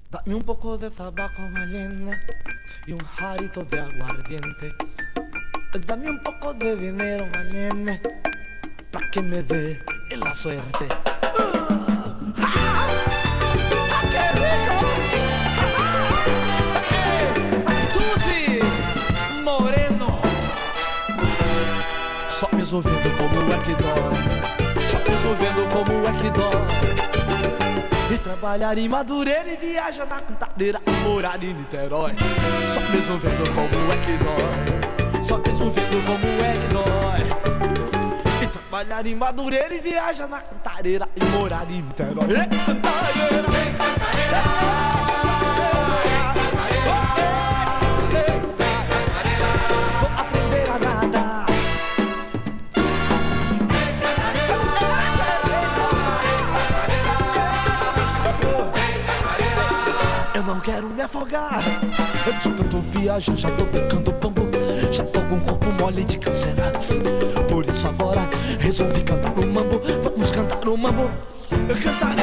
Dame un poco de tabaco malene y un jarito de aguardiente. Dame un poco de dinero malene pa' que me dé la suerte. ¡Qué rico! Tutti, moreno. Só mesmo vendo como é que dói. Só mesmo vendo como é que dói. E trabalhar em Madureira e viajar na Cantareira e morar em Niterói. Só mesmo vendo como é que dói. Só mesmo vendo como é que dói. E trabalhar em Madureira e viajar na Cantareira e morar em Niterói. Cantareira, Cantareira. Vou aprender a nadar. Eu não quero me afogar. De tanto viajar já tô ficando bambu. Já tô com o corpo mole de canseira. Por isso agora resolvi cantar um mambo. Vamos cantar um mambo. Cantar